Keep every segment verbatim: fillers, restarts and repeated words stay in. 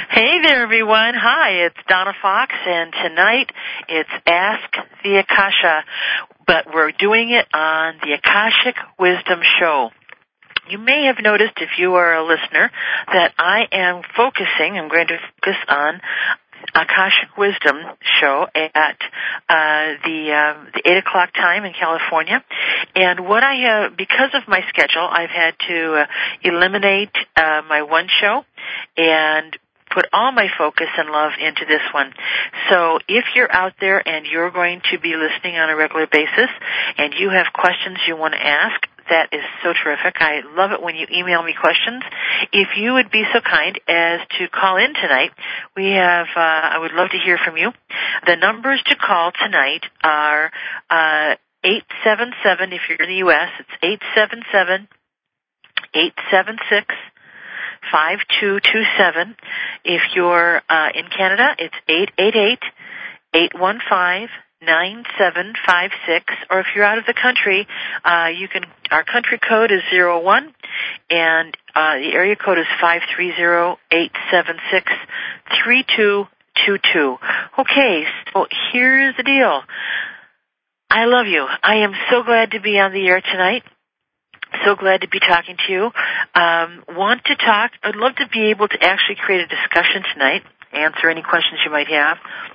Hey there, everyone. Hi, it's Donna Fox, and tonight it's Ask the Akasha, but we're doing it on the Akashic Wisdom Show. You may have noticed, if you are a listener, that I am focusing, I'm going to focus on Akashic Wisdom Show at uh, the uh, the eight o'clock time in California. And what I have, because of my schedule, I've had to uh, eliminate uh, my one show and put all my focus and love into this one. So if you're out there and you're going to be listening on a regular basis and you have questions you want to ask, that is so terrific. I love it when you email me questions. If you would be so kind as to call in tonight, we have, uh, I would love to hear from you. The numbers to call tonight are uh, eight seven seven, if you're in the U S, it's eight seven seven, eight seven six, five two two seven. If you're uh, in Canada, it's eight eight eight, eight one five, nine seven five six. Or if you're out of the country, uh, you can. Our country code is zero one, and uh, the area code is five three zero, eight seven six, three two two two. Okay, so here's the deal. I love you. I am so glad to be on the air tonight. So glad to be talking to you. Um, want to talk, I'd love to be able to actually create a discussion tonight, answer any questions you might have.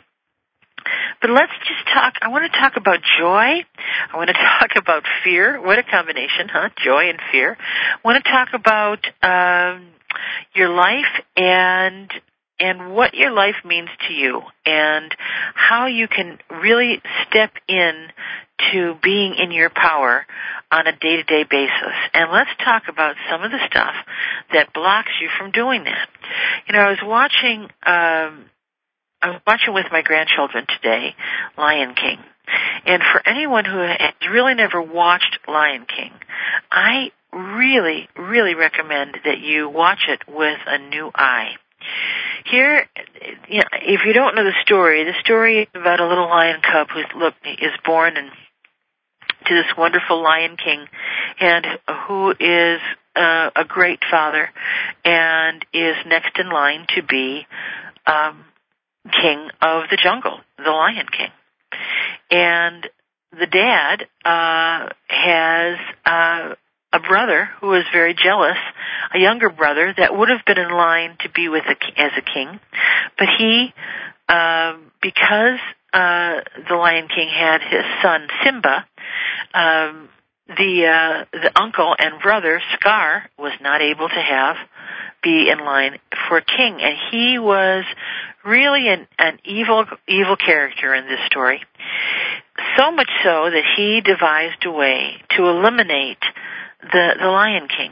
But let's just talk, I want to talk about joy. I want to talk about fear. What a combination, huh? Joy and fear. I want to talk about um, your life and and what your life means to you and how you can really step in to being in your power on a day-to-day basis. And let's talk about some of the stuff that blocks you from doing that. You know, I was watching, um, I was watching with my grandchildren today, Lion King. And for anyone who has really never watched Lion King, I really, really recommend that you watch it with a new eye. Here, you know, if you don't know the story, the story is about a little lion cub who's look is born and to this wonderful Lion King, and who is uh, a great father, and is next in line to be um, king of the jungle, the Lion King. And the dad uh, has uh, a brother who is very jealous, a younger brother that would have been in line to be with a, as a king, but he, uh, because uh, the Lion King had his son Simba, um, the uh, the uncle and brother Scar was not able to have be in line for a king, and he was really an, an evil evil character in this story. So much so that he devised a way to eliminate the the Lion King,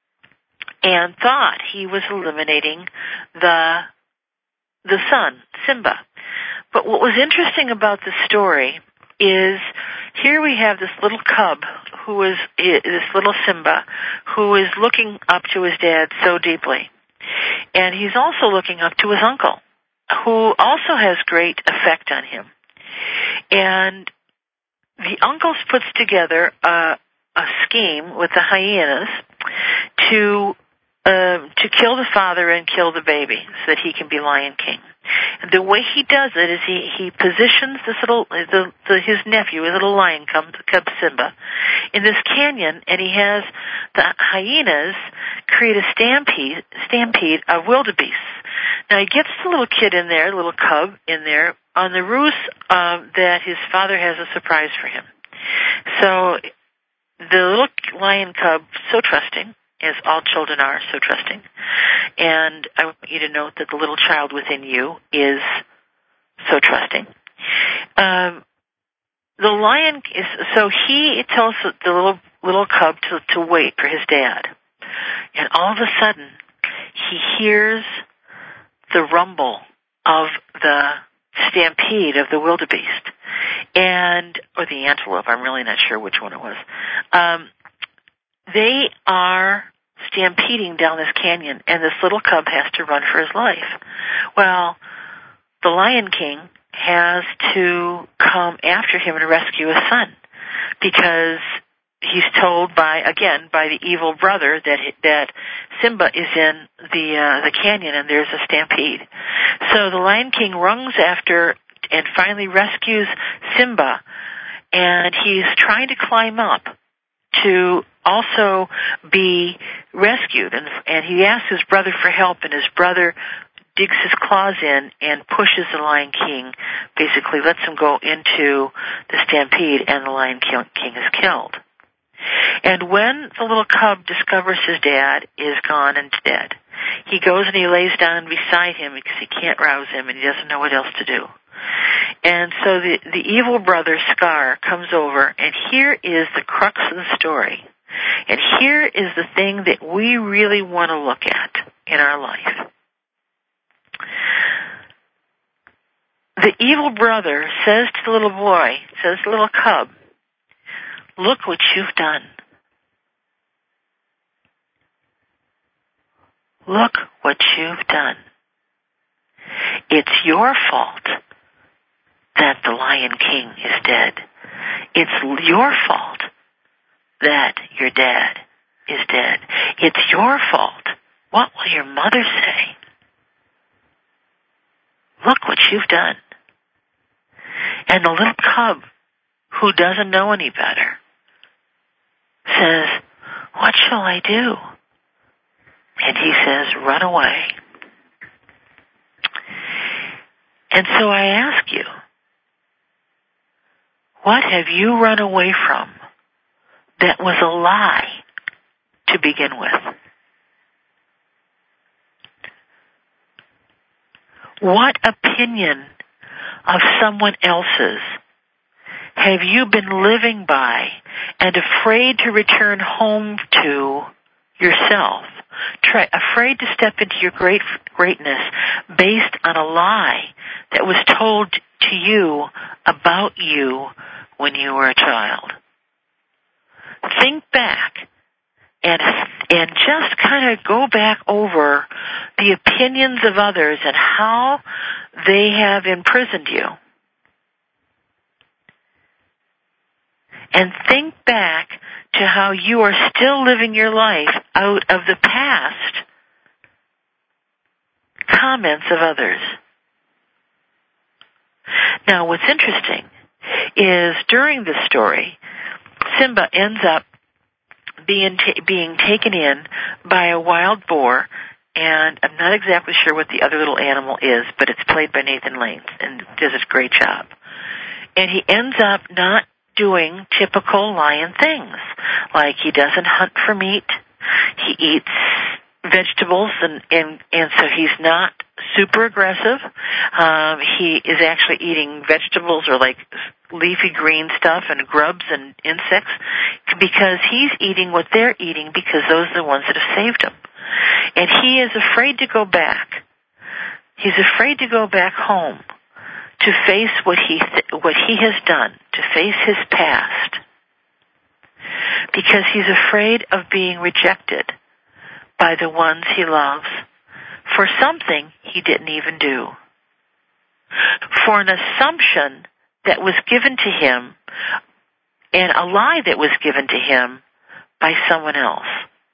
and thought he was eliminating the the son, Simba. But what was interesting about the story is here we have this little cub who is, this little Simba, who is looking up to his dad so deeply. And he's also looking up to his uncle, who also has great effect on him. And the uncle puts together a, a scheme with the hyenas to uh, to kill the father and kill the baby so that he can be Lion King. And the way he does it is he, he positions this little, the, the, his nephew, his little lion cub, cub Simba, in this canyon, and he has the hyenas create a stampede, stampede of wildebeests. Now he gets the little kid in there, the little cub in there, on the ruse uh, that his father has a surprise for him. So the little lion cub, so trusting, as all children are, so trusting. And I want you to note that the little child within you is so trusting. Um, the lion is, so he tells the little little cub to, to wait for his dad. And all of a sudden, he hears the rumble of the stampede of the wildebeest, and or the antelope. I'm really not sure which one it was. Um, they are stampeding down this canyon, and this little cub has to run for his life. Well, the Lion King has to come after him and rescue his son, because he's told by, again, by the evil brother that that Simba is in the uh, the canyon and there's a stampede. So the Lion King runs after and finally rescues Simba, and he's trying to climb up to also be rescued, and and he asks his brother for help, and his brother digs his claws in and pushes the Lion King, basically lets him go into the stampede, and the Lion King is killed. And when the little cub discovers his dad is gone and dead, he goes and he lays down beside him because he can't rouse him and he doesn't know what else to do. And so the, the evil brother, Scar, comes over, and here is the crux of the story. And here is the thing that we really want to look at in our life. The evil brother says to the little boy, says to the little cub, "Look what you've done. Look what you've done. It's your fault that the Lion King is dead. It's your fault that your dad is dead. It's your fault. What will your mother say? Look what you've done." And the little cub, who doesn't know any better, says, "What shall I do?" And he says, "Run away." And so I ask you, what have you run away from that was a lie to begin with? What opinion of someone else's have you been living by and afraid to return home to yourself? Try, afraid to step into your great greatness based on a lie that was told to you about you when you were a child. Think back and and just kind of go back over the opinions of others and how they have imprisoned you. And think back to how you are still living your life out of the past comments of others. Now, what's interesting is during this story, Simba ends up being ta- being taken in by a wild boar, and I'm not exactly sure what the other little animal is, but it's played by Nathan Lane and does a great job. And he ends up not doing typical lion things, like he doesn't hunt for meat, he eats vegetables, and and, and so he's not super aggressive. Um, he is actually eating vegetables or like leafy green stuff and grubs and insects because he's eating what they're eating because those are the ones that have saved him. And he is afraid to go back. He's afraid to go back home to face what he th- what he has done, to face his past, because he's afraid of being rejected by the ones he loves for something he didn't even do, for an assumption that was given to him and a lie that was given to him by someone else.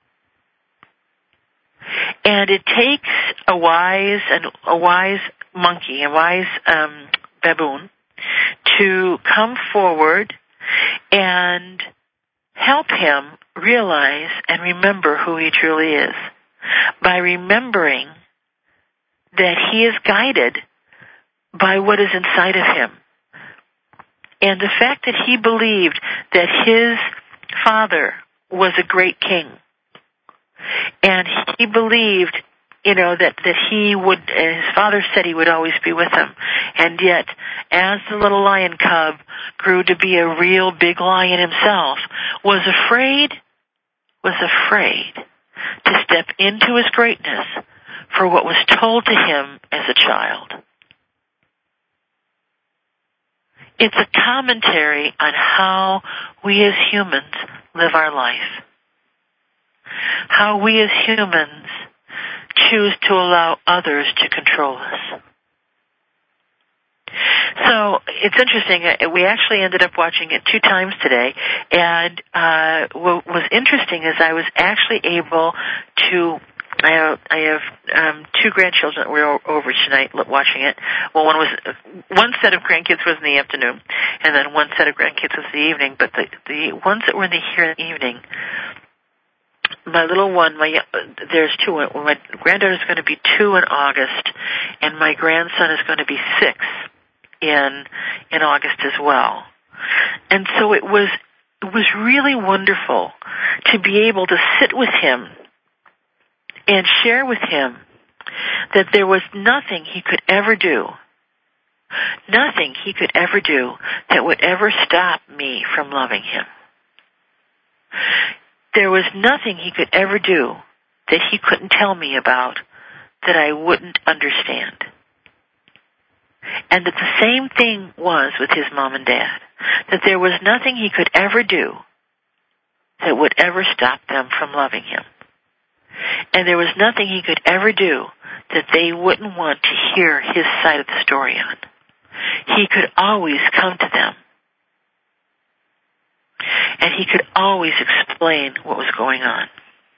And it takes a wise and a wise monkey, a wise um, baboon, to come forward and help him realize and remember who he truly is, by remembering that he is guided by what is inside of him. And the fact that he believed that his father was a great king, and he believed, you know, that, that he would, his father said he would always be with him. And yet, as the little lion cub grew to be a real big lion himself, was afraid, was afraid to step into his greatness for what was told to him as a child. It's a commentary on how we as humans live our life. How we as humans choose to allow others to control us. So it's interesting. We actually ended up watching it two times today, and uh, what was interesting is I was actually able to. I have, I have um, two grandchildren that were over tonight watching it. Well, one was one set of grandkids was in the afternoon, and then one set of grandkids was in the evening. But the the ones that were in the here in the evening, my little one, my there's two. My granddaughter's going to be two in August, and my grandson is going to be six in in August as well. And so it was it was really wonderful to be able to sit with him and share with him that there was nothing he could ever do, nothing he could ever do that would ever stop me from loving him. There was nothing he could ever do that he couldn't tell me about that I wouldn't understand. And that the same thing was with his mom and dad, that there was nothing he could ever do that would ever stop them from loving him. And there was nothing he could ever do that they wouldn't want to hear his side of the story on. He could always come to them. And he could always explain what was going on.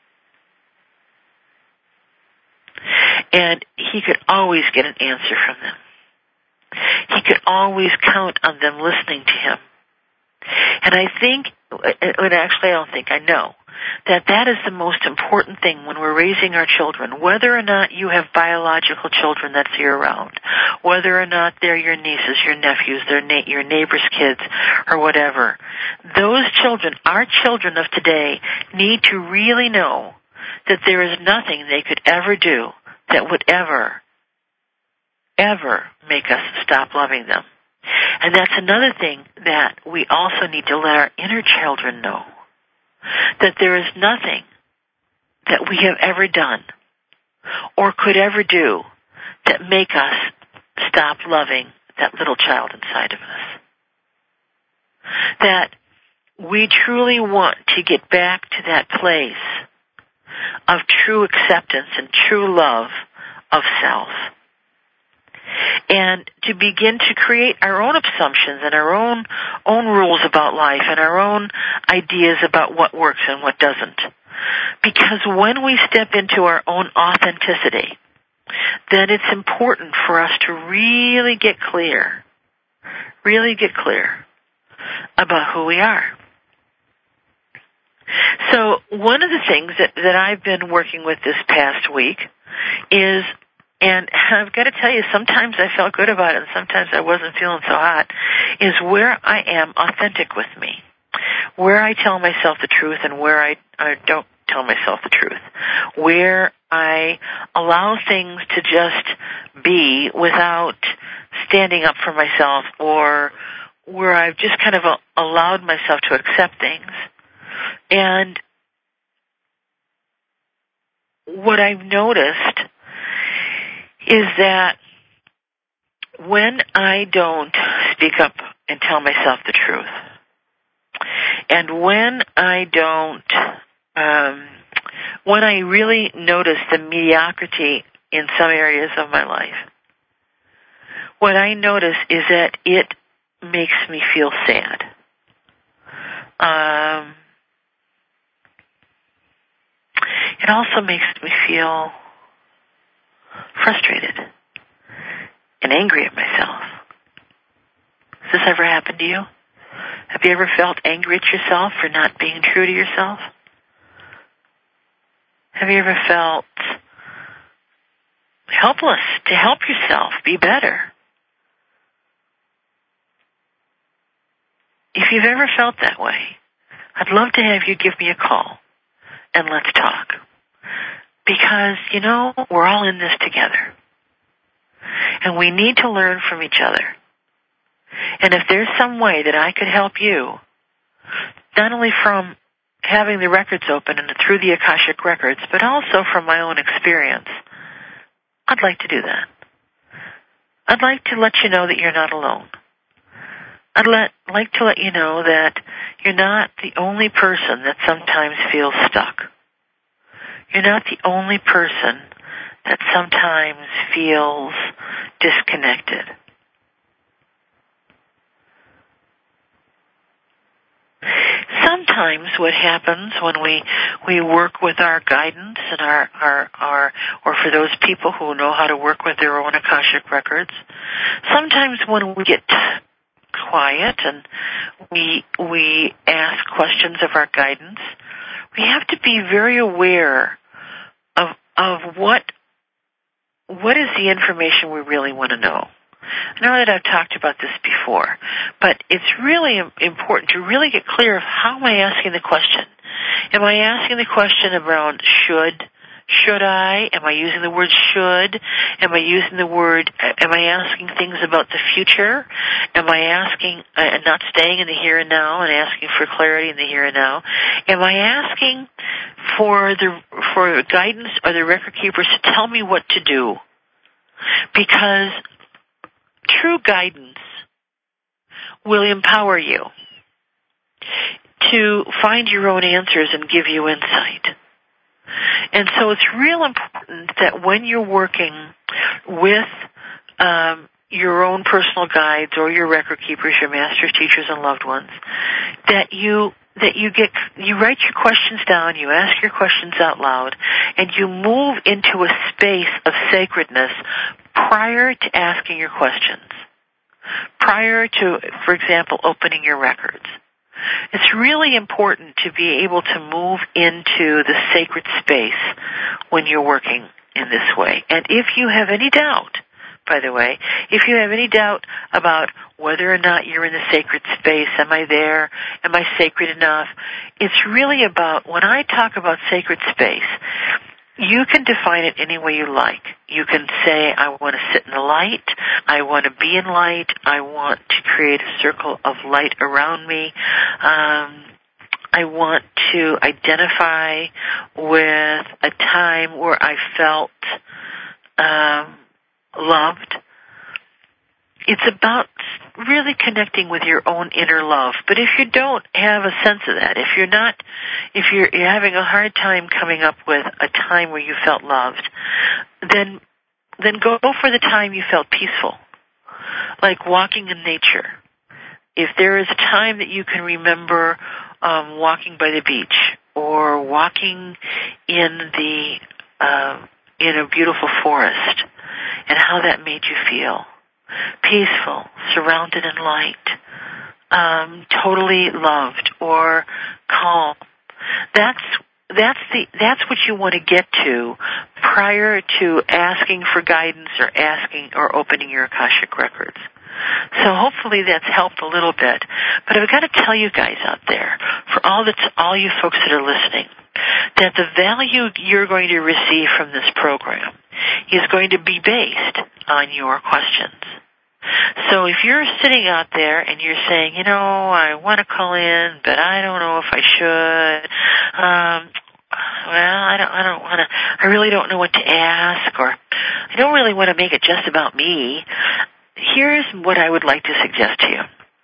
And he could always get an answer from them. He could always count on them listening to him. And I think, and actually I don't think, I know, that that is the most important thing when we're raising our children, whether or not you have biological children that's year-round, whether or not they're your nieces, your nephews, they're na- your neighbor's kids, or whatever. Those children, our children of today, need to really know that there is nothing they could ever do that would ever, ever make us stop loving them. And that's another thing that we also need to let our inner children know, that there is nothing that we have ever done or could ever do that make us stop loving that little child inside of us. That we truly want to get back to that place of true acceptance and true love of self. And to begin to create our own assumptions and our own own rules about life and our own ideas about what works and what doesn't. Because when we step into our own authenticity, then it's important for us to really get clear, really get clear about who we are. So one of the things that, that I've been working with this past week is, and I've got to tell you, sometimes I felt good about it and sometimes I wasn't feeling so hot, is where I am authentic with me. Where I tell myself the truth and where I, I don't tell myself the truth. Where I allow things to just be without standing up for myself, or where I've just kind of allowed myself to accept things. And what I've noticed is that when I don't speak up and tell myself the truth, and when I don't, um, when I really notice the mediocrity in some areas of my life, what I notice is that it makes me feel sad. Um, it also makes me feel frustrated and angry at myself. Has this ever happened to you? Have you ever felt angry at yourself for not being true to yourself? Have you ever felt helpless to help yourself be better? If you've ever felt that way, I'd love to have you give me a call and let's talk. Because, you know, we're all in this together. And we need to learn from each other. And if there's some way that I could help you, not only from having the records open and through the Akashic Records, but also from my own experience, I'd like to do that. I'd like to let you know that you're not alone. I'd let, like to let you know that you're not the only person that sometimes feels stuck. You're not the only person that sometimes feels disconnected. sometimes what happens when we we work with our guidance and our, our, our or for those people who know how to work with their own Akashic records, sometimes when we get quiet and we we ask questions of our guidance, we have to be very aware of of what what is the information we really want to know. I know that I've talked about this before, but it's really important to really get clear of how am I asking the question. Am I asking the question around should, should I? Am I using the word should? Am I using the word, am I asking things about the future? Am I asking, uh, not staying in the here and now and asking for clarity in the here and now? Am I asking for the, for guidance or the record keepers to tell me what to do? Because true guidance will empower you to find your own answers and give you insight. And so it's real important that when you're working with um, your own personal guides or your record keepers, your masters, teachers, and loved ones, that you that you get you write your questions down, you ask your questions out loud, and you move into a space of sacredness prior to asking your questions, prior to, for example, opening your records. It's really important to be able to move into the sacred space when you're working in this way. And if you have any doubt, by the way, if you have any doubt about whether or not you're in the sacred space, am I there, am I sacred enough, it's really about, when I talk about sacred space, you can define it any way you like. You can say, I want to sit in the light, I want to be in light, I want to create a circle of light around me, um, I want to identify with a time where I felt um, loved. It's about really connecting with your own inner love. But if you don't have a sense of that, if you're not, if you're, you're having a hard time coming up with a time where you felt loved, then then go for the time you felt peaceful, like walking in nature. If there is a time that you can remember um, walking by the beach or walking in the uh, in a beautiful forest, and how that made you feel. Peaceful, surrounded in light, um, totally loved, or calm. That's that's the that's what you want to get to prior to asking for guidance or asking or opening your Akashic records. So hopefully that's helped a little bit. But I've got to tell you guys out there, for all the all you folks that are listening, that the value you're going to receive from this program is going to be based on your questions. So if you're sitting out there and you're saying, you know, I want to call in, but I don't know if I should. Um, well, I don't, I don't want to. I really don't know what to ask, or I don't really want to make it just about me. Here's what I would like to suggest to you.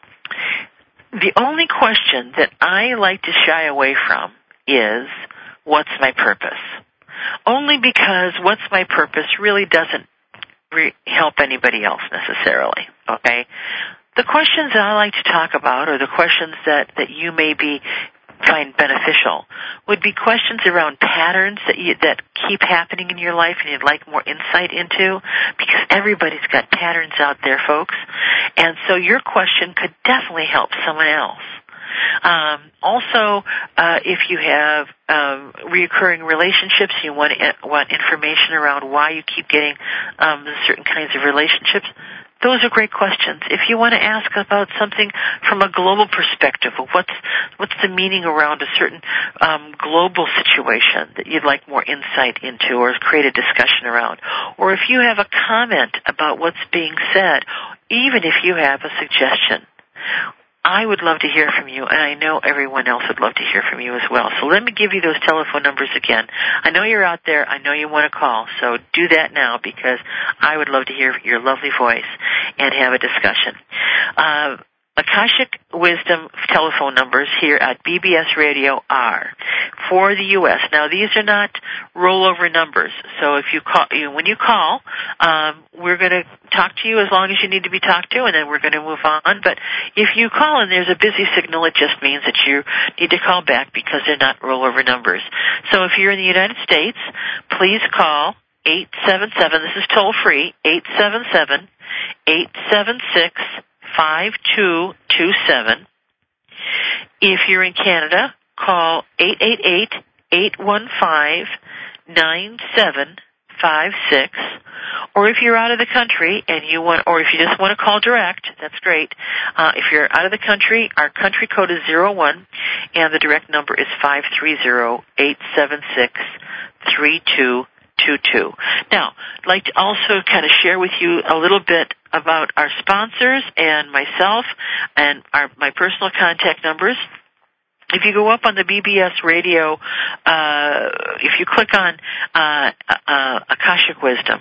The only question that I like to shy away from is, what's my purpose? Only because what's my purpose really doesn't re- help anybody else necessarily, okay? The questions that I like to talk about, or the questions that, that you may be find beneficial, would be questions around patterns that you, that keep happening in your life and you'd like more insight into, because everybody's got patterns out there, folks. And so your question could definitely help someone else. Um, also, uh, if you have um, recurring relationships, you want want information around why you keep getting um, certain kinds of relationships, those are great questions. If you want to ask about something from a global perspective, of what's what's the meaning around a certain um, global situation that you'd like more insight into or create a discussion around, or if you have a comment about what's being said, even if you have a suggestion, I would love to hear from you, and I know everyone else would love to hear from you as well. So let me give you those telephone numbers again. I know you're out there. I know you want to call, so do that now, because I would love to hear your lovely voice and have a discussion. Uh, Akashic Wisdom telephone numbers here at B B S Radio are for the U S. Now, these are not rollover numbers, so if you call, you, when you call, um, we're going to talk to you as long as you need to be talked to, and then we're going to move on. But if you call and there's a busy signal, it just means that you need to call back because they're not rollover numbers. So if you're in the United States, please call eight seven seven, this is toll free, eight seven seven, eight seven six, five two two seven. If you're in Canada, call eight eight eight, eight one five, nine seven five six. Or if you're out of the country and you want, or if you just want to call direct, that's great. Uh, if you're out of the country, our country code is zero one, and the direct number is five three zero, eight seven six, three two two two. Now, I'd like to also kind of share with you a little bit about our sponsors and myself and our, my personal contact numbers. If you go up on the B B S Radio, uh, if you click on uh, uh, Akashic Wisdom,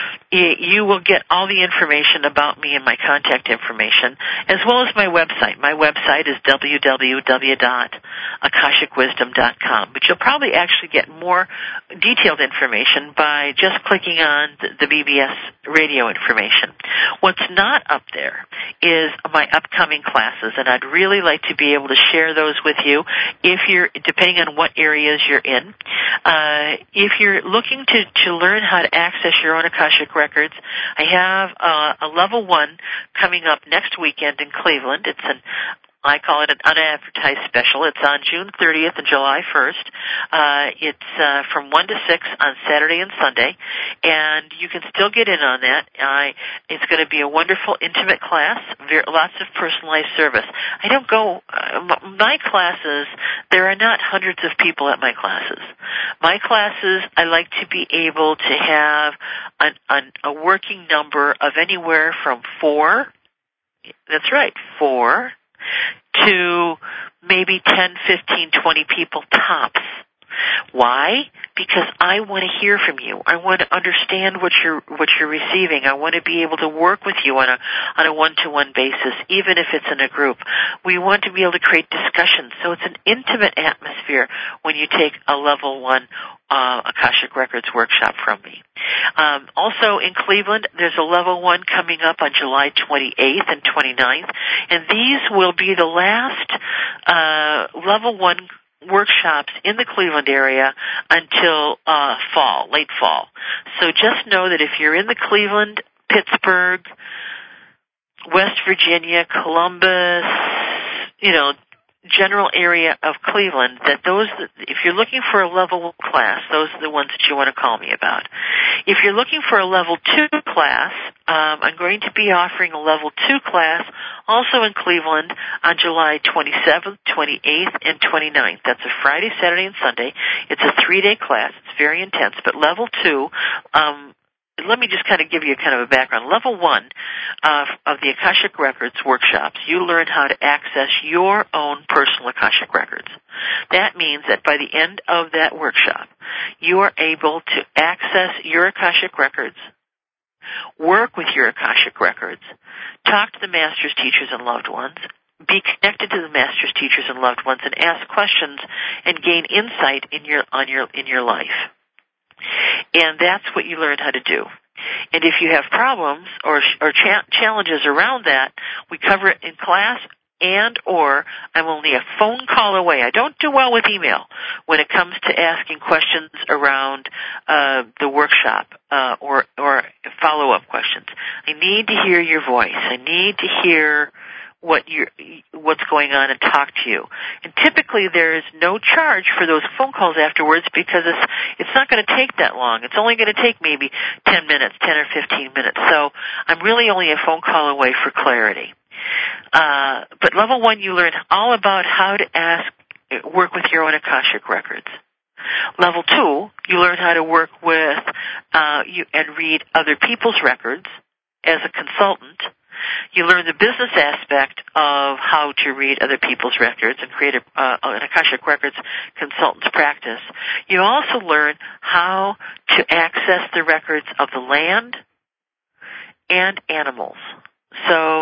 you will get all the information about me and my contact information, as well as my website. My website is w w w dot akashic wisdom dot com. But you'll probably actually get more detailed information by just clicking on the B B S radio information. What's not up there is my upcoming classes, and I'd really like to be able to share those with you if you're, depending on what areas you're in. Uh, if you're looking to, to learn how to access your own Akashic Records, I have uh, a level one coming up next weekend in Cleveland. It's an I call it an unadvertised special. It's on June thirtieth and July first. Uh, it's uh, from one to six on Saturday and Sunday, and you can still get in on that. I, it's going to be a wonderful, intimate class, very, lots of personalized service. I don't go, uh, my classes, there are not hundreds of people at my classes. My classes, I like to be able to have an, an, a working number of anywhere from four, that's right, four, to maybe ten, fifteen, twenty people tops. Why? Because I want to hear from you. I want to understand what you're what you're receiving. I want to be able to work with you on a on a one-to-one basis, even if it's in a group. We want to be able to create discussions, so it's an intimate atmosphere when you take a level one uh, Akashic Records workshop from me. Um, also in Cleveland, there's a level one coming up on July twenty-eighth and twenty-ninth, and these will be the last uh, level one workshops in the Cleveland area until uh, fall, late fall. So just know that if you're in the Cleveland, Pittsburgh, West Virginia, Columbus, you know, general area of Cleveland, that those, if you're looking for a level one class, those are the ones that you want to call me about. If you're looking for a level two class, um, I'm going to be offering a level two class also in Cleveland on July twenty-seventh, twenty-eighth, and twenty-ninth. That's a Friday, Saturday, and Sunday. It's a three-day class. It's very intense, but level two, um, let me just kind of give you kind of a background. Level one uh, of the Akashic Records workshops, you learn how to access your own personal Akashic Records. That means that by the end of that workshop, you are able to access your Akashic Records, work with your Akashic Records, talk to the masters, teachers, and loved ones, be connected to the masters, teachers, and loved ones, and ask questions and gain insight in your on your in your life. And that's what you learn how to do. And if you have problems or or cha- challenges around that, we cover it in class, and or I'm only a phone call away. I don't do well with email when it comes to asking questions around uh, the workshop uh, or or follow-up questions. I need to hear your voice. I need to hear what you're, what's going on and talk to you. And typically there is no charge for those phone calls afterwards because it's it's not going to take that long. It's only going to take maybe ten minutes, ten or fifteen minutes. So I'm really only a phone call away for clarity. Uh, but level one, you learn all about how to ask, work with your own Akashic Records. Level two, you learn how to work with uh, you, and read other people's records as a consultant. You learn the business aspect of how to read other people's records and create a, uh, an Akashic Records consultant's practice. You also learn how to access the records of the land and animals. So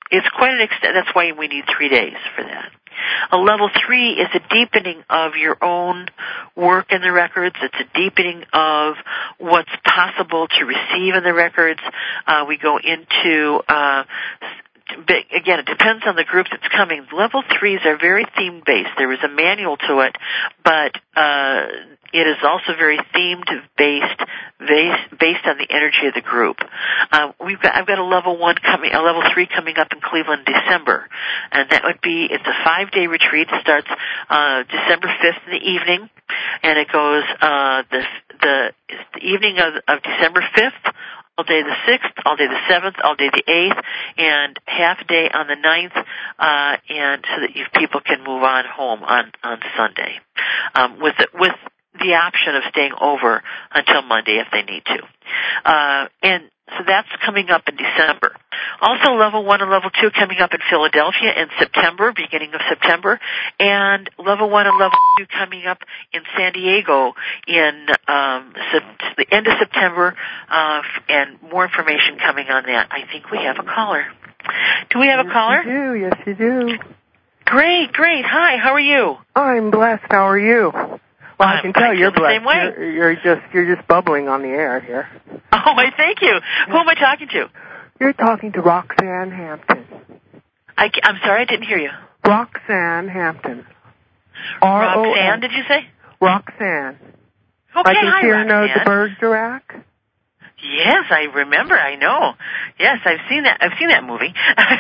it's quite an extent. That's why we need three days for that. A level three is a deepening of your own work in the records. It's a deepening of what's possible to receive in the records. Uh, we go into, uh, again, it depends on the group that's coming. Level threes are very theme-based. There is a manual to it, but uh, it is also very themed-based, based, based on the energy of the group. Uh, we've got, I've got a level one coming, a level three coming up in Cleveland, December, and that would be, it's a five-day retreat. It starts uh, December fifth in the evening, and it goes uh, the the, the evening of, of December fifth. All day the sixth, all day the seventh, all day the eighth, and half a day on the ninth, uh, and so that you, people can move on home on, on Sunday, um, with the, with the option of staying over until Monday if they need to. Uh, and so that's coming up in December. Also, level one and level two coming up in Philadelphia in September, beginning of September, and level one and level two coming up in San Diego in um, sep- the end of September, uh, and more information coming on that. I think we have a caller. Do we have a caller? Yes, you do. Yes, you do. Great, great. Hi, how are you? I'm blessed. How are you? Well, I can tell I you're feel the blessed. same way. You're, you're just you're just bubbling on the air here. Oh, I thank you. Who am I talking to? You're talking to Roxanne Hampton. I, I'm sorry, I didn't hear you. Roxanne Hampton. Roxanne, did you say? Roxanne. Okay, I can hi, hear Roxanne. no the Bergerac. Yes, I remember. I know. Yes, I've seen that. I've seen that movie.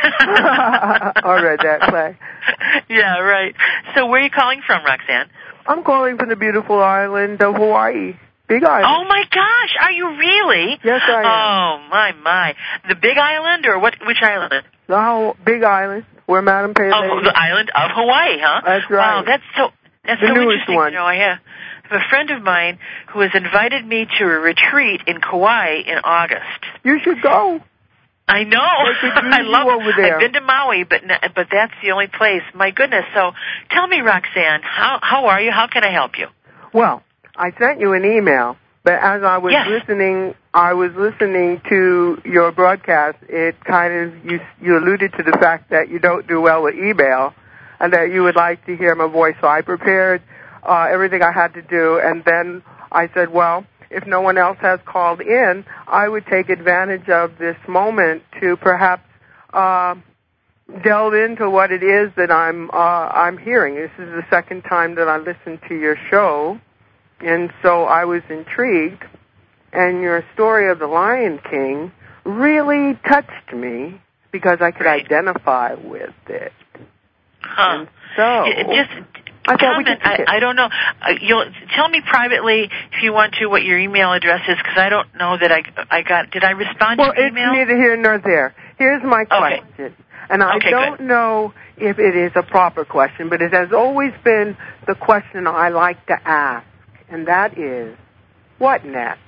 I read that play. Yeah, right. So, where are you calling from, Roxanne? I'm calling from the beautiful island of Hawaii. Big Island. Oh my gosh, are you really? Yes, I am. Oh my my, the Big Island or what? Which island? The whole Big Island, where Madame Pele. Oh, the island of Hawaii, huh? That's right. Wow, that's so that's the so newest interesting. One. You know, I have, I have a friend of mine who has invited me to a retreat in Kauai in August. You should go. I know. I love you over there. I've been to Maui, but but that's the only place. My goodness. So, tell me, Roxanne, how how are you? How can I help you? Well, I sent you an email, but as I was yes. listening, I was listening to your broadcast. It kind of you you alluded to the fact that you don't do well with email, and that you would like to hear my voice. So I prepared uh, everything I had to do, and then I said, well, if no one else has called in, I would take advantage of this moment to perhaps uh, delve into what it is that I'm uh, I'm hearing. This is the second time that I listened to your show, and so I was intrigued. And your story of the Lion King really touched me because I could right. identify with it. Huh. And so it, it just. I Comment. I, I don't know. Uh, you'll tell me privately if you want to what your email address is, because I don't know that I I got. Did I respond well, to your email? Well, it's neither here nor there. Here's my okay. question, and I okay, don't good. know if it is a proper question, but it has always been the question I like to ask, and that is, what next?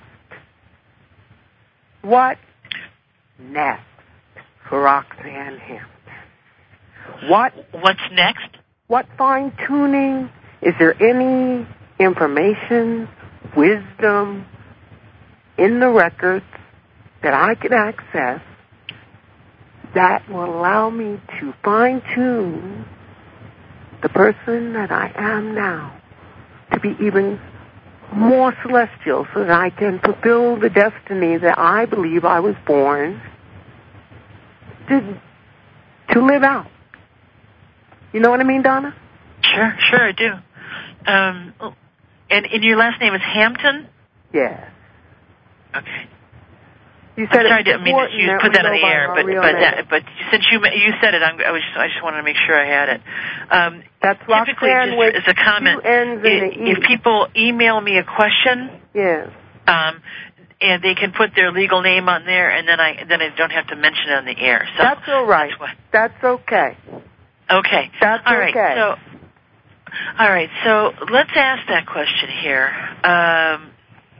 What next for Roxanne Hampton? What? What's next? What fine-tuning? Is there any information, wisdom in the records that I can access that will allow me to fine-tune the person that I am now to be even more celestial so that I can fulfill the destiny that I believe I was born to, to live out? You know what I mean, Donna? Sure, sure, I do. Um, and, and your last name is Hampton? Yes. Okay. You said I'm sorry, it I mean that you put that on the air, but but that, but since you you said it, I'm, I was I just want to make sure I had it. Um, That's typically, Roxanne just as a comment, if, if people email me a question, yes, um, and they can put their legal name on there, and then I then I don't have to mention it on the air. So that's all right. That's, that's okay. Okay. That's all right. okay. So, all right. So let's ask that question here. Um,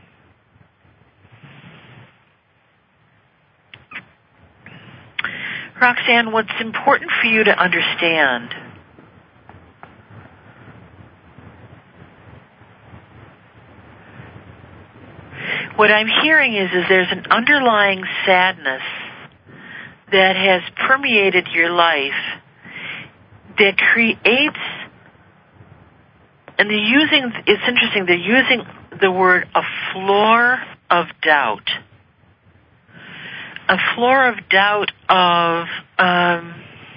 Roxanne, what's important for you to understand? What I'm hearing is, is there's an underlying sadness that has permeated your life that creates, and they're using, it's interesting, they're using the word a floor of doubt. A floor of doubt of, um,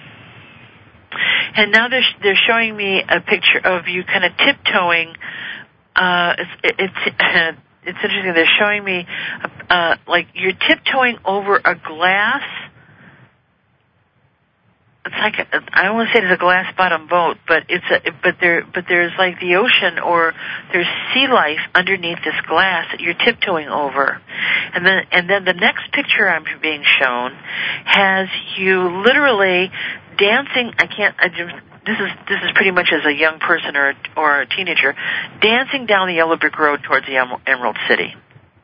and now they're, they're showing me a picture of you kind of tiptoeing. Uh, it's, it's, it's interesting. They're showing me, uh, like you're tiptoeing over a glass. It's like a, I don't want to say it's a glass bottom boat, but it's a, but there, but there's like the ocean or there's sea life underneath this glass that you're tiptoeing over, and then and then the next picture I'm being shown has you literally dancing. I can't. I just, this is this is pretty much as a young person or or a teenager dancing down the yellow brick road towards the Emerald City.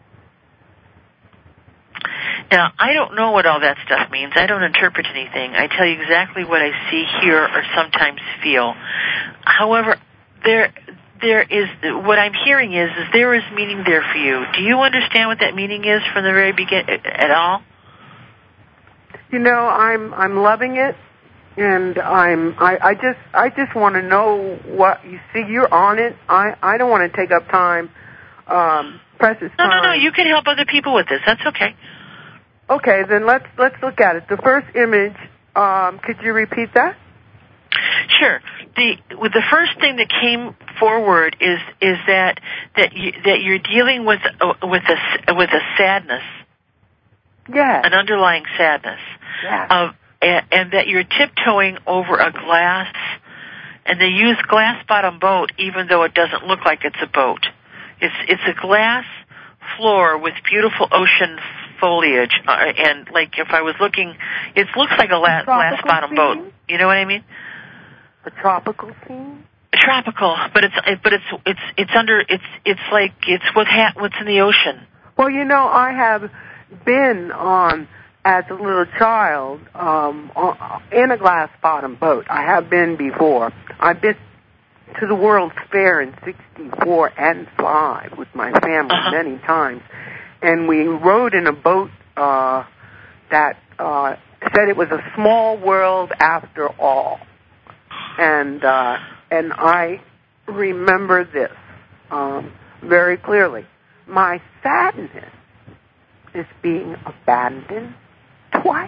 Now, I don't know what all that stuff means. I don't interpret anything. I tell you exactly what I see, hear, or sometimes feel. However, there, there is what I'm hearing is, is there is meaning there for you. Do you understand what that meaning is from the very beginning at all? You know, I'm I'm loving it, and I'm I, I just I just want to know what you see. You're on it. I I don't want to take up time, um, precious no, time. No, no, no. You can help other people with this. That's okay. Okay, then let's let's look at it. The first image, um, could you repeat that? Sure. The with the first thing that came forward is is that that you, that you're dealing with uh, with a with a sadness. Yes. An underlying sadness. Yes. Of and, and that you're tiptoeing over a glass, and they use glass bottom boat even though it doesn't look like it's a boat. It's it's a glass floor with beautiful ocean foliage, uh, and like if I was looking, it looks like a la- glass bottom boat. You know what I mean? A tropical scene. Tropical, but it's but it's it's it's under it's it's like it's what ha- what's in the ocean. Well, you know, I have been on as a little child um, in a glass bottom boat. I have been before. I've been to the World's Fair in sixty-four and five with my family uh-huh. many times. And we rode in a boat uh, that uh, said it was a small world after all. And uh, and I remember this um, very clearly. My sadness is being abandoned twice.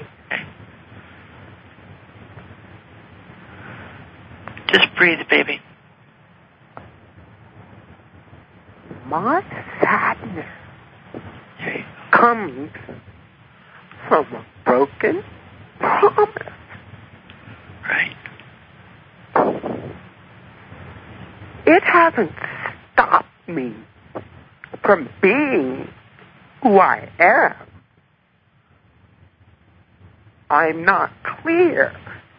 Just breathe, baby. My sadness comes from a broken promise. Right. It hasn't stopped me from being who I am. I'm not clear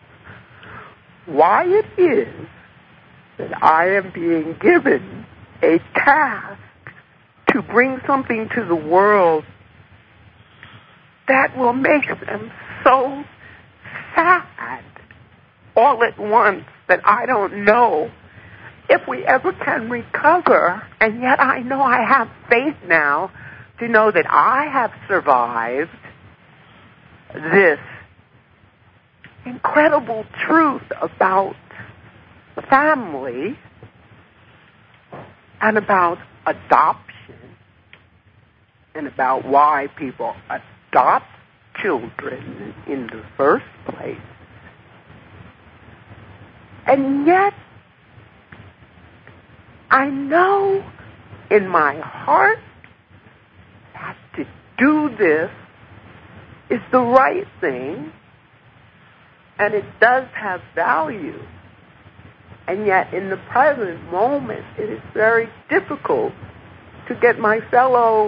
why it is that I am being given a task to bring something to the world that will make them so sad all at once that I don't know if we ever can recover. And yet I know I have faith now to know that I have survived this incredible truth about family and about adoption and about why people adopt children in the first place. And yet, I know in my heart that to do this is the right thing, and it does have value. And yet, in the present moment, it is very difficult to get my fellow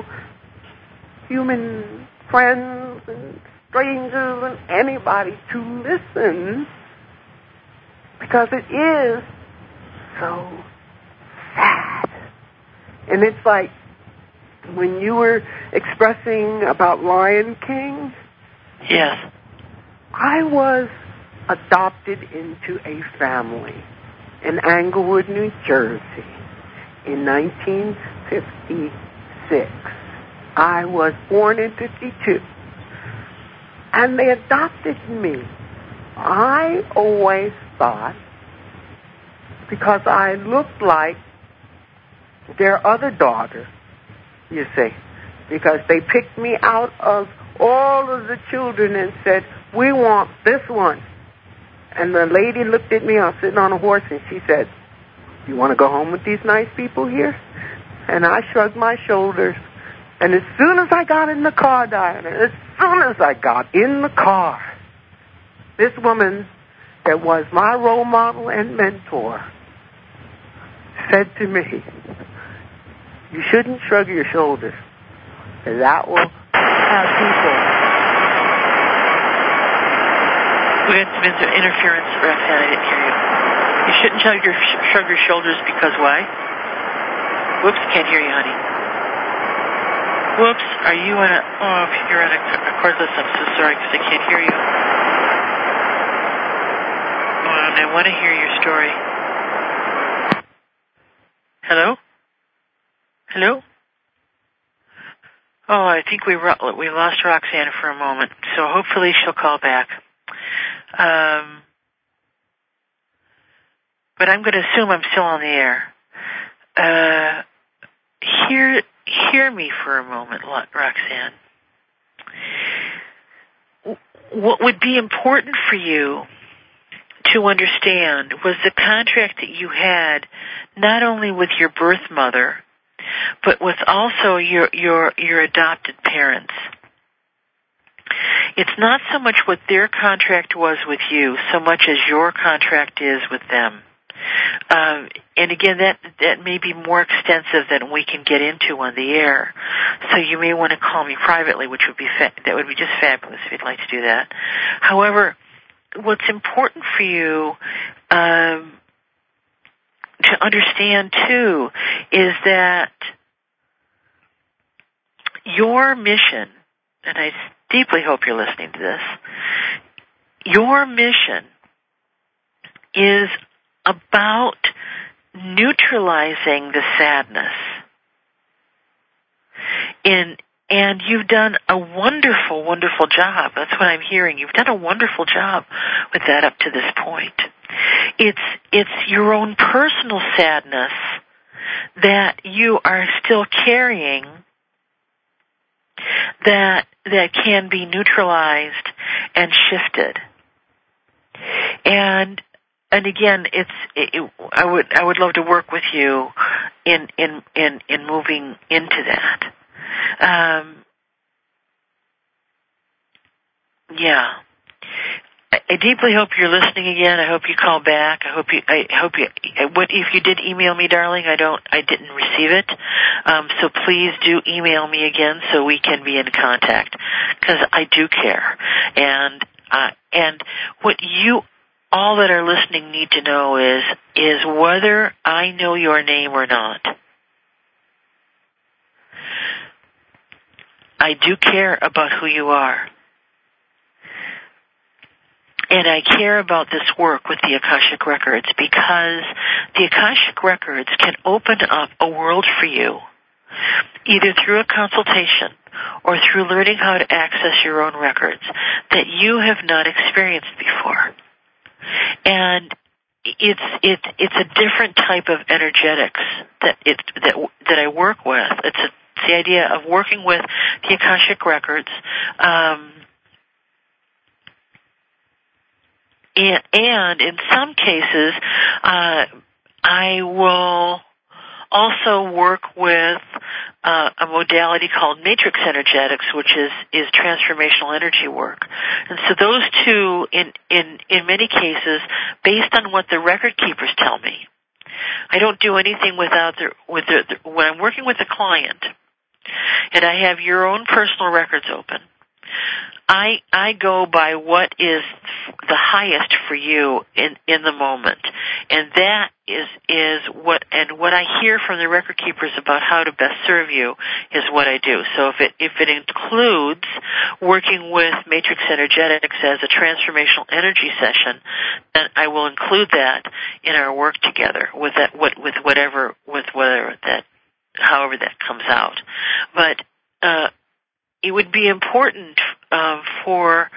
human friends and strangers and anybody to listen, because it is so sad. And it's like when you were expressing about Lion King. Yes. I was adopted into a family in Englewood, New Jersey in nineteen fifty-six. I was born in fifty-two. and they adopted me. I always thought, because I looked like their other daughter, you see, because they picked me out of all of the children and said, we want this one. And the lady looked at me, I was sitting on a horse, and she said, you want to go home with these nice people here? And I shrugged my shoulders. And as soon as I got in the car, Diana, as soon as I got in the car, this woman that was my role model and mentor said to me, you shouldn't shrug your shoulders. That will have people. We had some interference, Roxanne. I didn't hear you. You shouldn't shrug your, shrug your shoulders because why? Whoops, can't hear you, honey. Whoops, are you on a... Oh, if you're on a, a cordless, I'm so sorry because I can't hear you. Oh, and I want to hear your story. Hello? Hello? Oh, I think we we lost Roxanne for a moment, so hopefully she'll call back. Um, but I'm going to assume I'm still on the air. Uh, hear, hear me for a moment, Roxanne. What would be important for you to understand was the contract that you had not only with your birth mother, but with also your your your adopted parents. It's not so much what their contract was with you, so much as your contract is with them. Um, and again, that that may be more extensive than we can get into on the air. So you may want to call me privately, which would be fa- that would be just fabulous if you'd like to do that. However, what's important for you um, to understand too is that your mission, and I deeply hope you're listening to this, your mission is about neutralizing the sadness. In, and you've done a wonderful, wonderful job. That's what I'm hearing. You've done a wonderful job with that up to this point. It's, it's your own personal sadness that you are still carrying that that can be neutralized and shifted. And and again, it's it, I would I would love to work with you in in in, in moving into that. Um, yeah. I deeply hope you're listening again. I hope you call back. I hope you. I hope you. What if you did email me, darling? I don't. I didn't receive it. Um, so please do email me again so we can be in contact because I do care. And uh, and what you all that are listening need to know is is whether I know your name or not. I do care about who you are. And I care about this work with the Akashic Records because the Akashic Records can open up a world for you, either through a consultation or through learning how to access your own records that you have not experienced before. And it's it, it's a different type of energetics that it that that I work with. It's, a, it's the idea of working with the Akashic Records. Um, And, and in some cases, uh, I will also work with uh, a modality called matrix energetics, which is, is transformational energy work. And so those two, in, in, in many cases, based on what the record keepers tell me, I don't do anything without the, with the, the when I'm working with a client, and I have your own personal records open, I I go by what is the highest for you in, in the moment, and that is is what and what I hear from the record keepers about how to best serve you is what I do. So if it if it includes working with Matrix Energetics as a transformational energy session, then I will include that in our work together with that with, with whatever with whatever that however that comes out, but. uh it would be important uh, for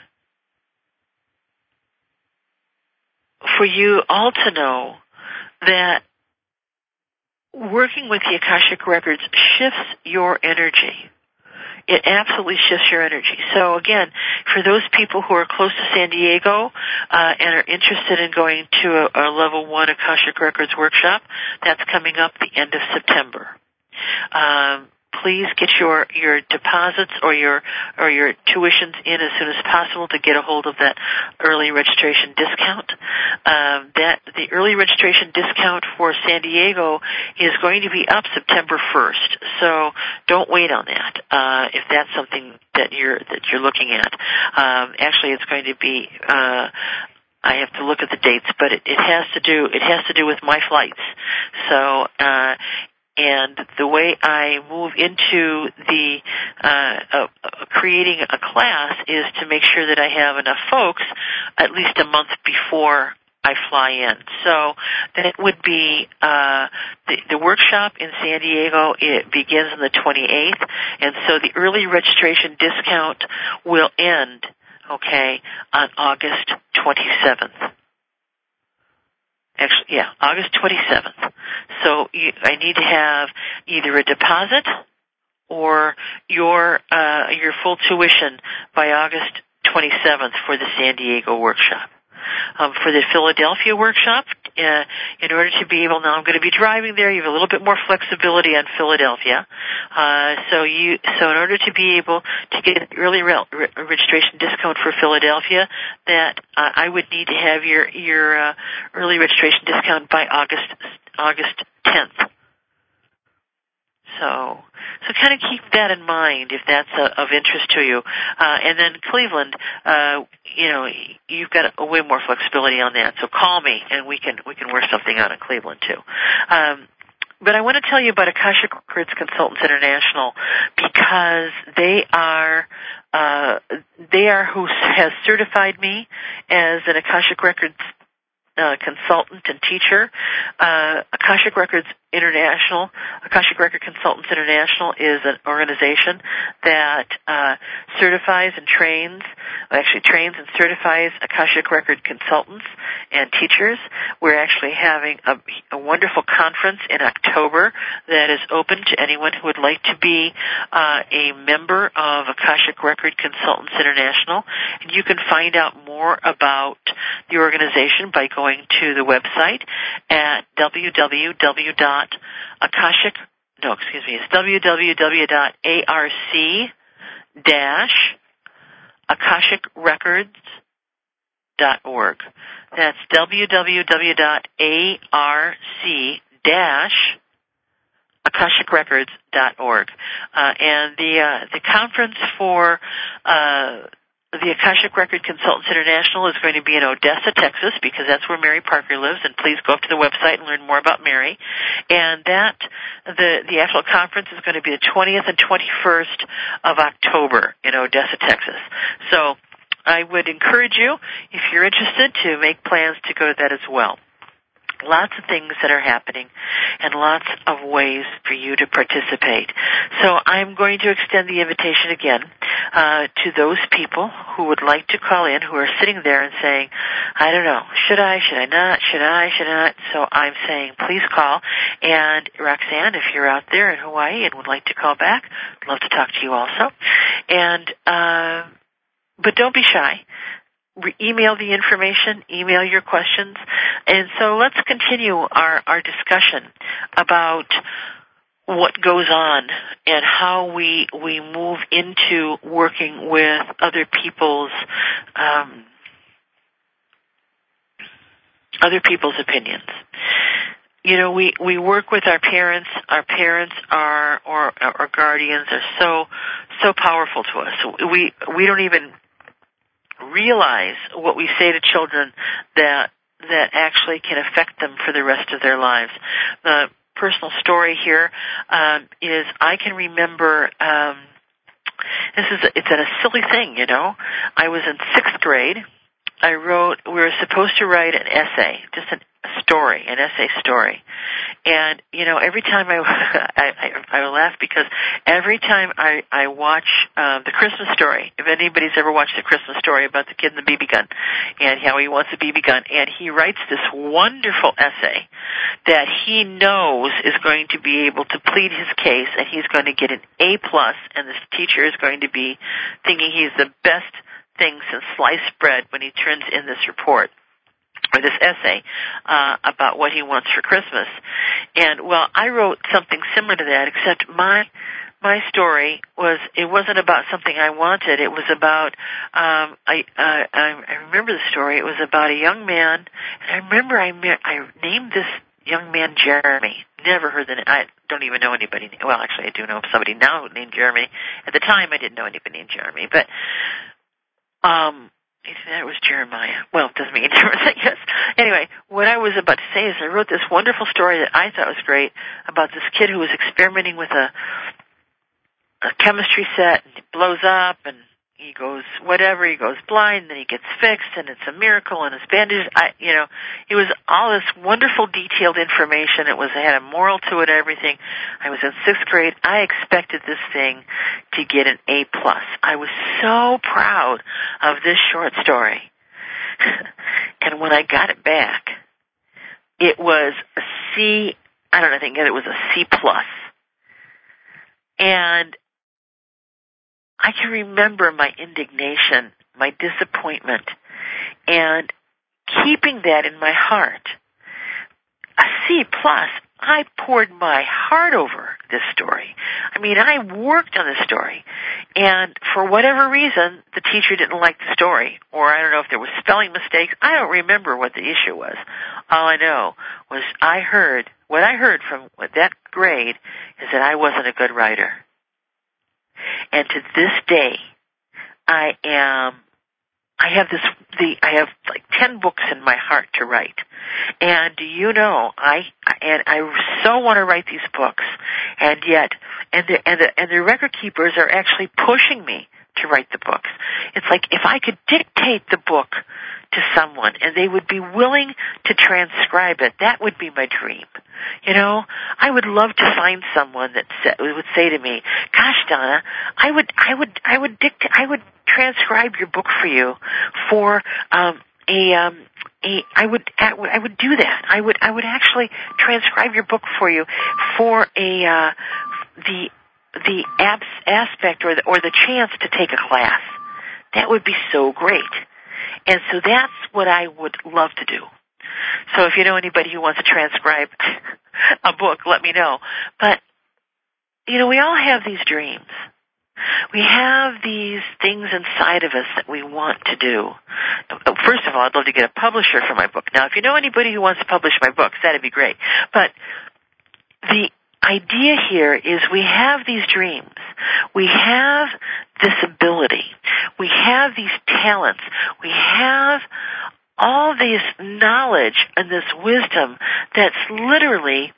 for you all to know that working with the Akashic Records shifts your energy. It absolutely shifts your energy. So again, for those people who are close to San Diego uh, and are interested in going to a, a level one Akashic Records workshop, that's coming up the end of September. Um, please get your, your deposits or your or your tuitions in as soon as possible to get a hold of that early registration discount. Um, that the early registration discount for San Diego is going to be up September first. So don't wait on that. Uh, if that's something that you're that you're looking at, um, actually, it's going to be. Uh, I have to look at the dates, but it, it has to do it has to do with my flights. So. Uh, And the way I move into the uh, uh, creating a class is to make sure that I have enough folks at least a month before I fly in. So that would be uh, the, the workshop in San Diego. It begins on the twenty-eighth, and so the early registration discount will end, okay, on August twenty-seventh. Actually, yeah, August twenty-seventh. So you, I need to have either a deposit or your uh, your full tuition by August twenty-seventh for the San Diego workshop. Um, for the Philadelphia workshop, uh, in order to be able, now I'm going to be driving there, you have a little bit more flexibility on Philadelphia. Uh, so you, so in order to be able to get an early re- re- registration discount for Philadelphia, that uh, I would need to have your your uh, early registration discount by August August tenth. So, so kind of keep that in mind if that's uh, of interest to you. Uh, and then Cleveland, uh, you know, you've got a, way more flexibility on that. So call me and we can we can work something out in Cleveland too. Um, but I want to tell you about Akashic Records Consultants International because they are uh, they are who has certified me as an Akashic Records Uh, consultant and teacher. Uh, Akashic Records International, Akashic Record Consultants International is an organization that uh, certifies and trains, actually trains and certifies Akashic Record consultants and teachers. We're actually having a, a wonderful conference in October that is open to anyone who would like to be uh, a member of Akashic Record Consultants International. And you can find out more about the organization by going to the website at w w w dot akashic no excuse me it's w w w dot arc dash akashic records dot org. That's w w w dot arc dash akashic records dot org. Uh, and the uh, the conference for uh, the Akashic Record Consultants International is going to be in Odessa, Texas, because that's where Mary Parker lives. And please go up to the website and learn more about Mary. And that the the actual conference is going to be the twentieth and twenty-first of October in Odessa, Texas. So I would encourage you, if you're interested, to make plans to go to that as well. Lots of things that are happening and lots of ways for you to participate. So I'm going to extend the invitation again uh, to those people who would like to call in, who are sitting there and saying, I don't know, should I, should I not, should I, should I not? So I'm saying please call. And Roxanne, if you're out there in Hawaii and would like to call back, I'd love to talk to you also. And uh, but don't be shy. Re- email the information, email your questions. And so let's continue our, our discussion about what goes on and how we we move into working with other people's um, other people's opinions. You know, we, we work with our parents. Our parents are or our guardians are so so powerful to us. We we don't even realize what we say to children that that actually can affect them for the rest of their lives. The personal story here um, is I can remember. Um, this is a, it's a silly thing, you know. I was in sixth grade. I wrote. We were supposed to write an essay, just an, a story, an essay story, And, you know, every time I, I, I, I laugh because every time I, I watch uh, The Christmas Story, if anybody's ever watched The Christmas Story about the kid and the B B gun and how he wants a B B gun, and he writes this wonderful essay that he knows is going to be able to plead his case, and he's going to get an A plus, and this teacher is going to be thinking he's the best thing since sliced bread when he turns in this report or this essay uh, about what he wants for Christmas. And, well, I wrote something similar to that, except my my story was, it wasn't about something I wanted. It was about, um, I, uh, I I remember the story. It was about a young man, and I remember I, I named this young man Jeremy. Never heard the name. I don't even know anybody. Well, actually, I do know somebody now named Jeremy. At the time, I didn't know anybody named Jeremy. But, um, that was Jeremiah. Well, it doesn't make any difference, I guess. Anyway, what I was about to say is I wrote this wonderful story that I thought was great about this kid who was experimenting with a, a chemistry set, and it blows up, and he goes whatever, he goes blind, then he gets fixed, and it's a miracle, and his bandage, I, you know, it was all this wonderful detailed information. It was, it had a moral to it, everything. I was in sixth grade. I expected this thing to get an A plus. I was so proud of this short story. And when I got it back, it was a C, I don't know, I think it was a C plus. And I can remember my indignation, my disappointment, and keeping that in my heart. A C plus, I poured my heart over this story. I mean, I worked on this story, and for whatever reason, the teacher didn't like the story, or I don't know if there was spelling mistakes. I don't remember what the issue was. All I know was I heard, what I heard from that grade is that I wasn't a good writer. And to this day, I am, I have this, the, I have like ten books in my heart to write. And do you know, I, and I so want to write these books, and yet, and the, and the, and the record keepers are actually pushing me to write the books. It's like if I could dictate the book to someone and they would be willing to transcribe it, that would be my dream. You know, I would love to find someone that sa- would say to me, "Gosh, Donna, I would, I would, I would dictate, I would transcribe your book for you for um, a, um, a, I would, I would do that. I would, I would actually transcribe your book for you for a uh, the the abs- aspect or the, or the chance to take a class. That would be so great." And so that's what I would love to do. So if you know anybody who wants to transcribe a book, let me know. But, you know, we all have these dreams. We have these things inside of us that we want to do. First of all, I'd love to get a publisher for my book. Now, if you know anybody who wants to publish my books, that'd be great. But the idea here is we have these dreams. We have this ability. We have these talents. We have all this knowledge and this wisdom that's literally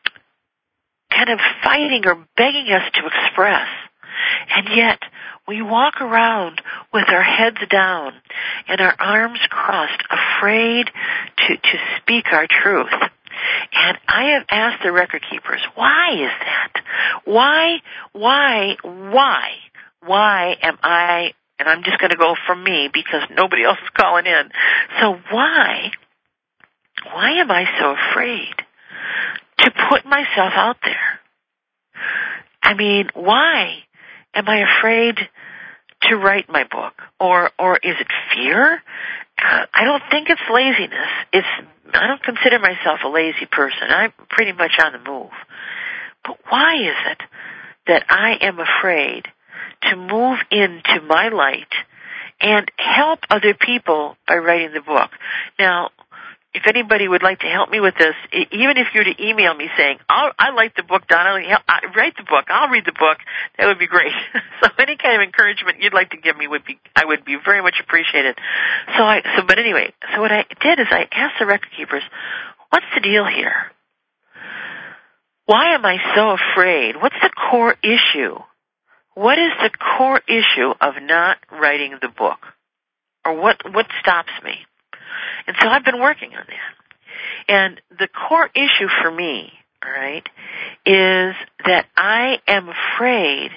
kind of fighting or begging us to express. And yet we walk around with our heads down and our arms crossed, afraid to, to speak our truth. And I have asked the record keepers, why is that? Why, why, why, why am I, and I'm just going to go from me because nobody else is calling in. So why, why am I so afraid to put myself out there? I mean, why am I afraid to write my book? Or, or is it fear? Uh, I don't think it's laziness. It's, I don't consider myself a lazy person. I'm pretty much on the move. But why is it that I am afraid to move into my light and help other people by writing the book? Now, if anybody would like to help me with this, even if you were to email me saying, I'll, I like the book, Donna, I write the book, I'll read the book, that would be great. So any kind of encouragement you'd like to give me would be, I would be very much appreciated. So I, so, but anyway, so what I did is I asked the record keepers, what's the deal here? Why am I so afraid? What's the core issue? What is the core issue of not writing the book? Or what, what stops me? And so I've been working on that. And the core issue for me, all right, is that I am afraid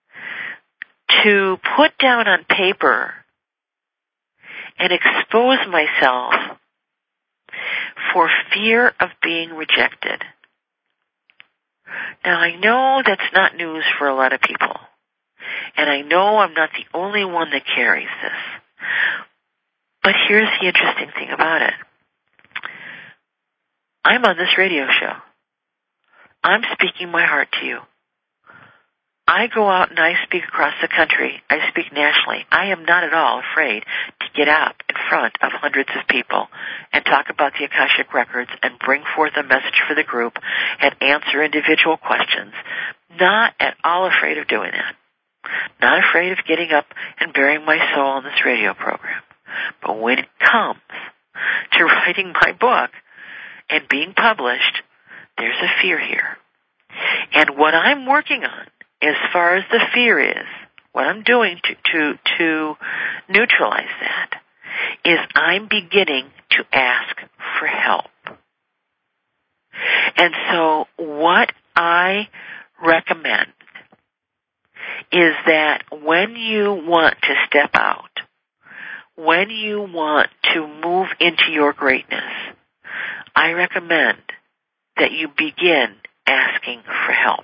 to put down on paper and expose myself for fear of being rejected. Now, I know that's not news for a lot of people, and I know I'm not the only one that carries this. But here's the interesting thing about it. I'm on this radio show. I'm speaking my heart to you. I go out and I speak across the country. I speak nationally. I am not at all afraid to get out in front of hundreds of people and talk about the Akashic Records and bring forth a message for the group and answer individual questions. Not at all afraid of doing that. Not afraid of getting up and burying my soul on this radio program. But when it comes to writing my book and being published, there's a fear here. And what I'm working on, as far as the fear is, what I'm doing to, to, to neutralize that, is I'm beginning to ask for help. And so what I recommend is that when you want to step out, when you want to move into your greatness, I recommend that you begin asking for help.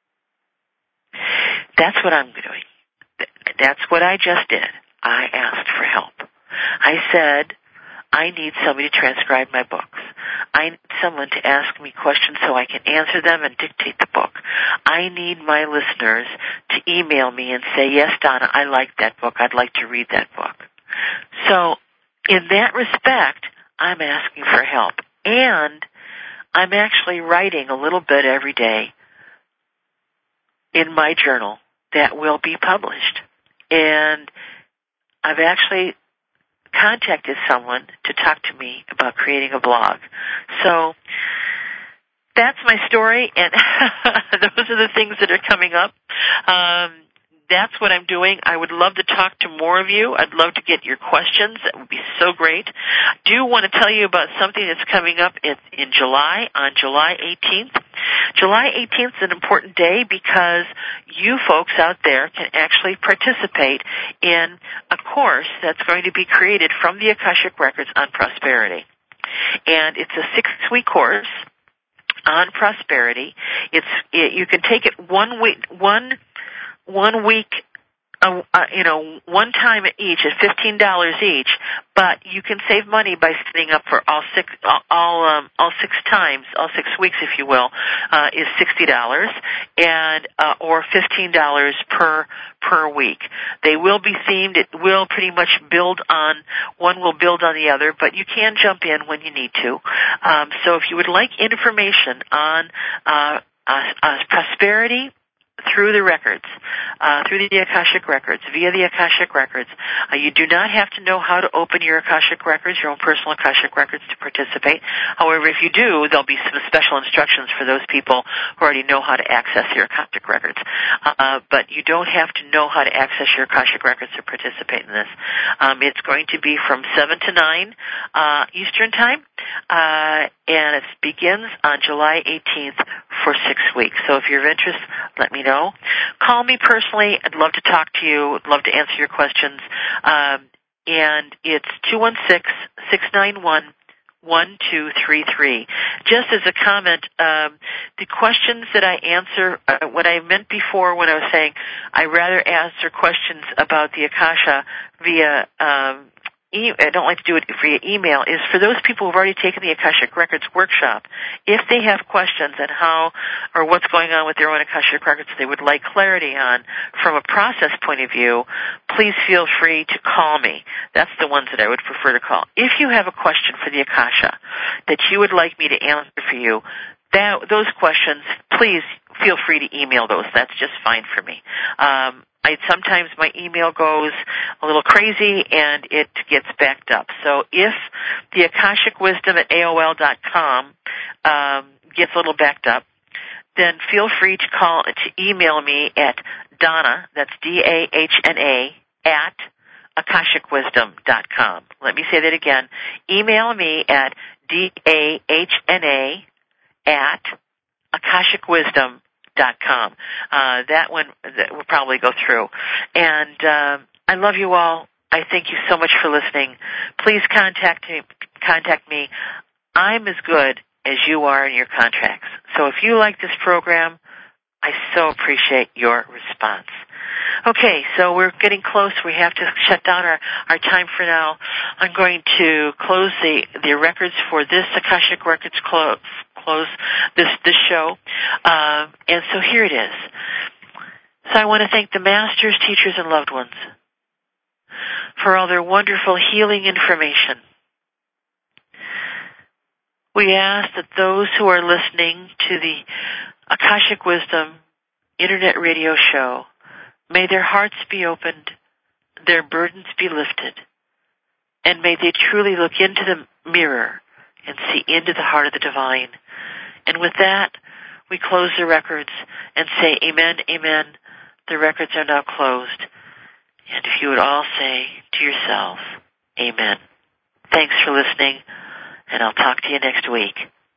That's what I'm doing. That's what I just did. I asked for help. I said, I need somebody to transcribe my books. I need someone to ask me questions so I can answer them and dictate the book. I need my listeners to email me and say, yes, Donna, I like that book. I'd like to read that book. So in that respect, I'm asking for help. And I'm actually writing a little bit every day in my journal that will be published. And I've actually contacted someone to talk to me about creating a blog. So that's my story, and those are the things that are coming up. Um, that's what I'm doing. I would love to talk to more of you. I'd love to get your questions. That would be so great. I do want to tell you about something that's coming up in, in July, on July eighteenth. July eighteenth is an important day because you folks out there can actually participate in a course that's going to be created from the Akashic Records on prosperity. And it's a six-week course on prosperity. It's it, you can take it one week, one one week, uh, uh, you know, one time each at fifteen dollars each. But you can save money by signing up for all six, all um, all six times, all six weeks, if you will, uh, is sixty dollars, and uh, or fifteen dollars per per week. They will be themed. It will pretty much build on one will build on the other, but you can jump in when you need to. Um, so if you would like information on uh, uh, uh, prosperity through the records, uh, through the Akashic Records, via the Akashic Records. Uh, you do not have to know how to open your Akashic Records, your own personal Akashic Records, to participate. However, if you do, there'll be some special instructions for those people who already know how to access your Akashic Records. Uh, but you don't have to know how to access your Akashic Records to participate in this. Um, it's going to be from seven to nine uh, Eastern Time, uh, and it begins on July eighteenth for six weeks. So if you're interested, let me know. Call me personally. I'd love to talk to you. I'd love to answer your questions. Um, and it's two one six, six nine one, one two three three. Just as a comment, um, the questions that I answer, uh, what I meant before when I was saying I rather answer questions about the Akasha via um, E- I don't like to do it via email, is for those people who've already taken the Akashic Records workshop. If they have questions on how or what's going on with their own Akashic Records they would like clarity on from a process point of view, please feel free to call me. That's the ones that I would prefer to call. If you have a question for the Akasha that you would like me to answer for you, that, those questions, please feel free to email those. That's just fine for me. Um, I, sometimes my email goes a little crazy and it gets backed up. So if the Akashic Wisdom at A O L dot com um, gets a little backed up, then feel free to call to email me at Donna, that's D A H N A, at Akashic Wisdom dot com. Let me say that again. Email me at D A H N A at Akashic Wisdom dot com. Uh, that one that will probably go through. And uh, I love you all. I thank you so much for listening. Please contact me. Contact me. I'm as good as you are in your contracts. So if you like this program, I so appreciate your response. Okay, so we're getting close. We have to shut down our, our time for now. I'm going to close the, the records for this Akashic Records close, close this, this show. Uh, and so here it is. So I want to thank the masters, teachers, and loved ones for all their wonderful healing information. We ask that those who are listening to the Akashic Wisdom Internet Radio Show, may their hearts be opened, their burdens be lifted, and may they truly look into the mirror and see into the heart of the divine. And with that, we close the records and say, amen, amen. The records are now closed. And if you would all say to yourself, amen. Thanks for listening, and I'll talk to you next week.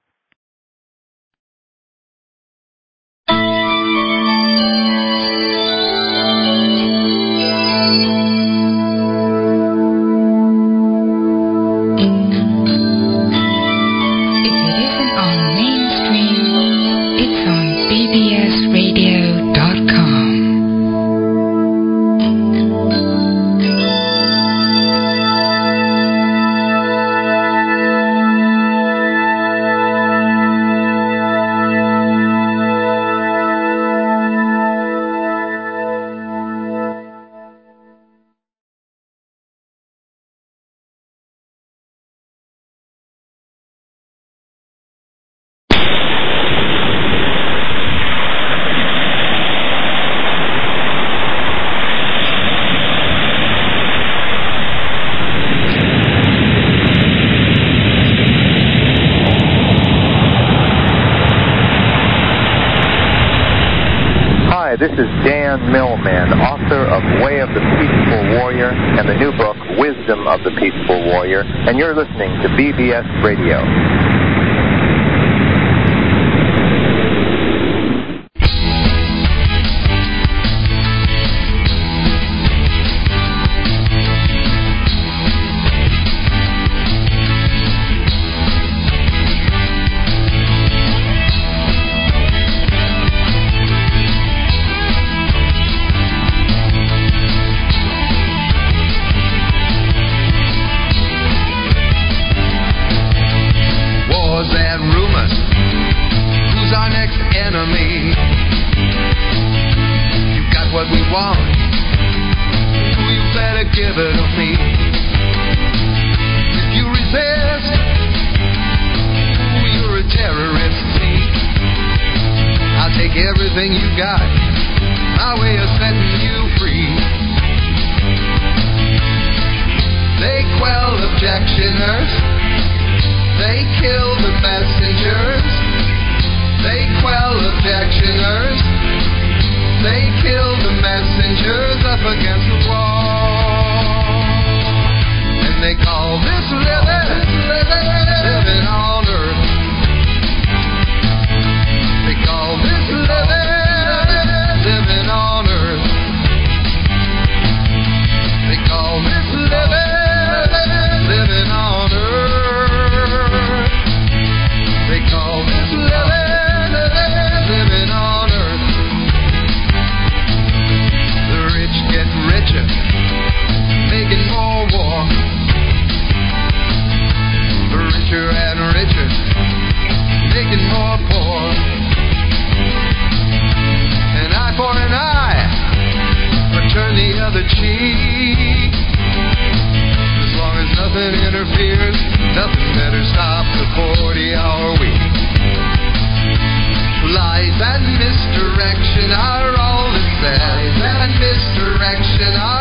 This is Dan Millman, author of Way of the Peaceful Warrior and the new book, Wisdom of the Peaceful Warrior, and you're listening to B B S Radio. Everything you got, my way of setting you free. They quell objectioners, they kill the messengers. They quell objectioners, they kill the messengers up against the wall. And they call this living, living on earth. They call this living, living on earth. They call this living, living on earth. They call this living, living on earth. The rich get richer, making more war. The richer and richer, making more poor. For an eye, or turn the other cheek. As long as nothing interferes, nothing better stop the forty-hour week. Lies and misdirection are all that's said. Lies and misdirection are